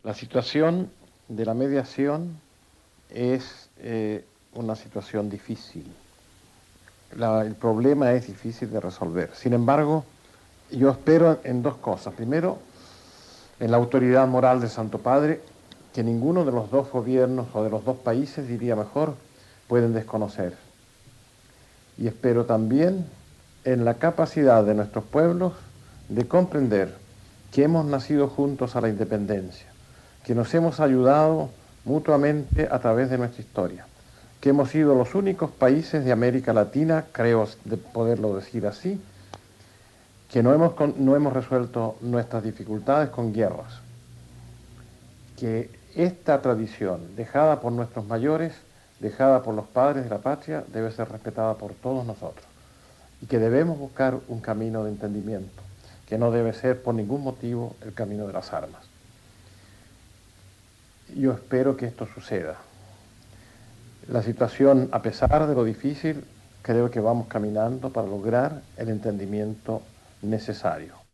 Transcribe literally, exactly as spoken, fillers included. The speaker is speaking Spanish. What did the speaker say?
La situación de la mediación es eh, una situación difícil. La, el problema es difícil de resolver. Sin embargo, yo espero en dos cosas. Primero, en la autoridad moral del Santo Padre, que ninguno de los dos gobiernos o de los dos países, diría mejor, pueden desconocer. Y espero también en la capacidad de nuestros pueblos de comprender que hemos nacido juntos a la independencia, que nos hemos ayudado mutuamente a través de nuestra historia, que hemos sido los únicos países de América Latina, creo de poderlo decir así, que no hemos, no hemos resuelto nuestras dificultades con guerras, que esta tradición dejada por nuestros mayores, dejada por los padres de la patria, debe ser respetada por todos nosotros y que debemos buscar un camino de entendimiento, que no debe ser por ningún motivo el camino de las armas. Yo espero que esto suceda. La situación, a pesar de lo difícil, creo que vamos caminando para lograr el entendimiento necesario.